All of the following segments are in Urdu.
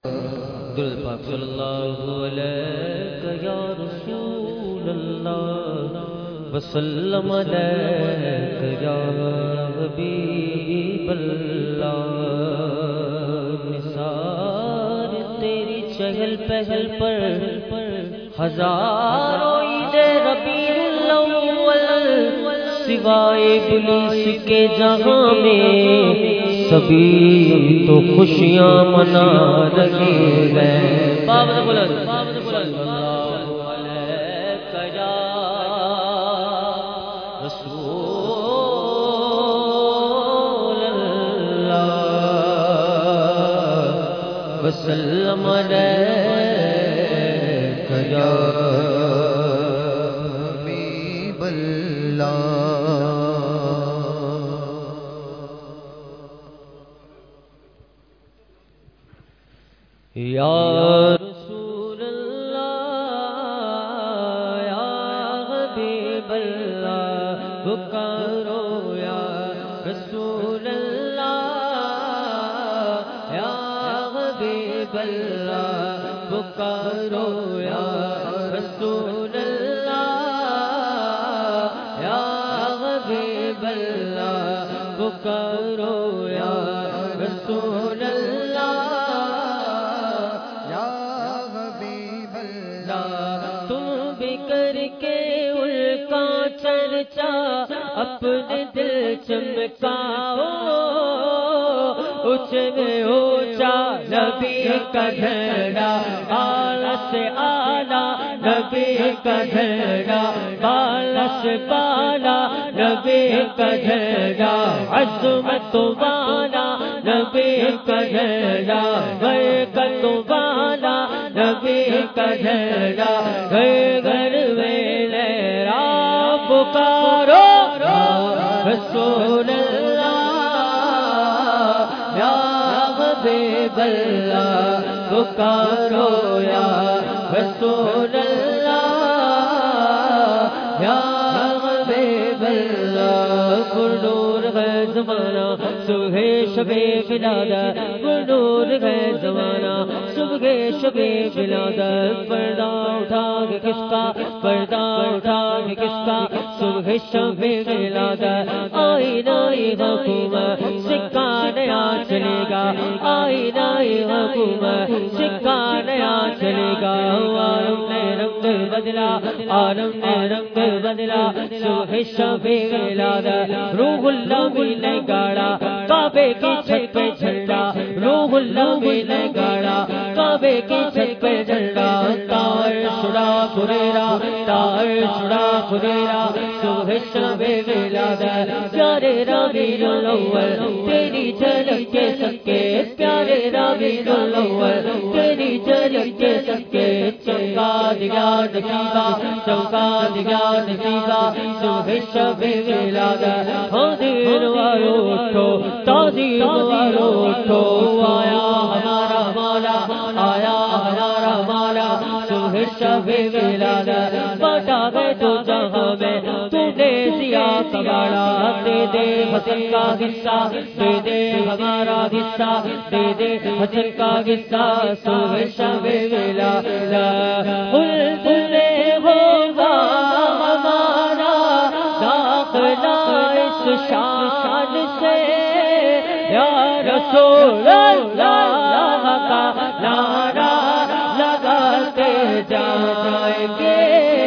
درود پاک صلی اللہ علیہ یا رسول اللہ وسلم علیہ یا حبیب اللہ۔ نثار تیری چہل پہل پر ہزاروں عید ربیع الاول، سوائے ابلیس کے جہاں میں سبھی تو خوشیاں منا رہے ہیں۔ بابا بلند صلی اللہ علیہ یا رسول اللہ وسلم علیہ یا حبیب اللہ۔ یا رسول اللہ یا حبیب اللہ پکارو، یا رسول اللہ یا حبیب اللہ پکارو، یا رسول اللہ یا حبیب اللہ پکارو، یا رسول اللہ چرچا اپنے دل چمکاؤ، اونچے اونچا نبی کا جھنڈا، اعلیٰ سے اعلیٰ نبی کا جھنڈا، بالا سے بالا نبی کا جھنڈا، عظمت والا نبی کا جھنڈا، برکت والا نبی کا جھنڈا، گھر میں پکارو رسول اللہ یا حبیب اللہ پکارو، یا رسول اللہ یا حبیب اللہ۔ پرنور ہے زمانہ صبح شب ولادت، پرنور ہے زمانہ صبح شب ولادت، پردہ اٹھا کے کس کا، پردہ اٹھا کے کس کا، صبح شب ولادت، آئینہ حکومت سکہ نیا چلے گا، آئینہ حکومت سکہ نیا چلے گا، عالم نے رنگ بدلا، عالم نے رنگ بدلا، صبح شب ولادت، روح اللہ بھی نے گاڑا کعبے کی چھت پہ جھنڈا، روح اللہ بھی نے گاڑا کعبے کی چھت پہ جھنڈا، تار چھڑا پھریرا، تار چھڑا پھریرا، صبح شب ولادت، پیارے ربیع الاول تیری جھلک کے سکے، پیارے ربیع الاول تیری جھلک کے سکے، چمکا دیا نصیبہ، چمکا دیا نصیبہ، صبح شب ولادت، ہاں دین والو اٹھو، تعظیم والو اٹھو، آیا ہمارا مولا، آیا ہمارا مولا، صبح شب ولادت، بٹا گئے تو جہاں میں تو نے دیا کباڑا، دے دے حسن کا حصہ، دے دے ہمارا حصہ، دے دے حسن کا حصہ، صبح شب ولادت، بلبلے ہوگا ہمارا داخلہ اس شان سے، یا رسول اللہ کا نعرہ لگاتے جائیں گے،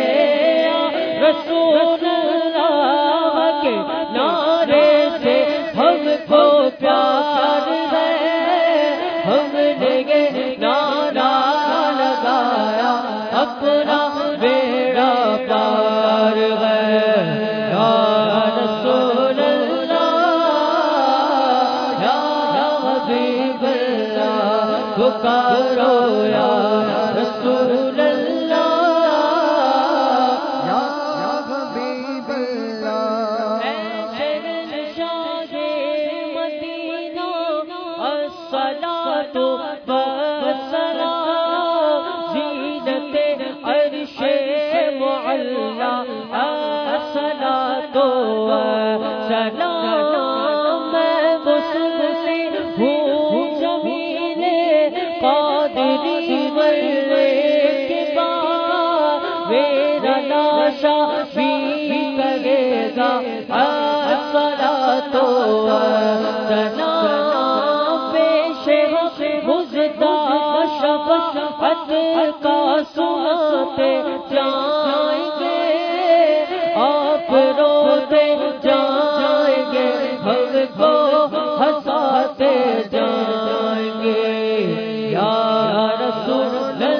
رسول اللہ کے نعرے سے ہم کو پیار ہے، ہم نے یہ نعرہ لگایا اپنا بیڑا پار ہے، یا رسول اللہ یا حبیب اللہ پکارو، یا رسول اللہ یا حبیب اللہ۔ اے شہنشاہ مدینہ الصلاۃ والسلام، زینت عرش معلی الصلاۃ والسلام، میں مسلم ہوں جمیل قادر قادری مرنے کے بعد میرا لاشا بھی کرے گا الصلاۃ والسلام پیش مزدہ شفاعت کا سنتے جائیں گے آپ روتے جائیں گے ہم کو ہنساتے جائیں گے یا رسول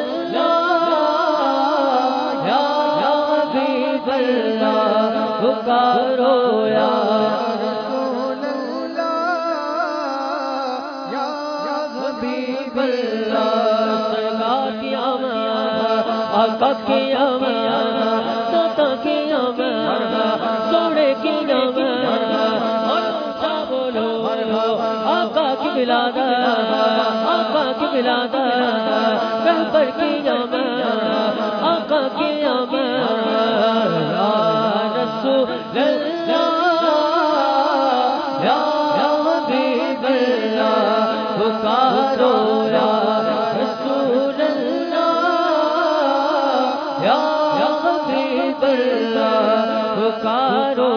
اللہ یا حبیب اللہ پکارو یا رسول اللہ یا حبیب اللہ سرکار کی آمد آقا کی آمد داتا کی آمد سوڑے کی آمد اور اونچا بولو آقا کی ولادت آقا کی ولادت رہبر کی آمد آقا کی آمد یا رسول اللہ یا حبیب اللہ پکارو یا رسول اللہ یا حبیب اللہ پکارو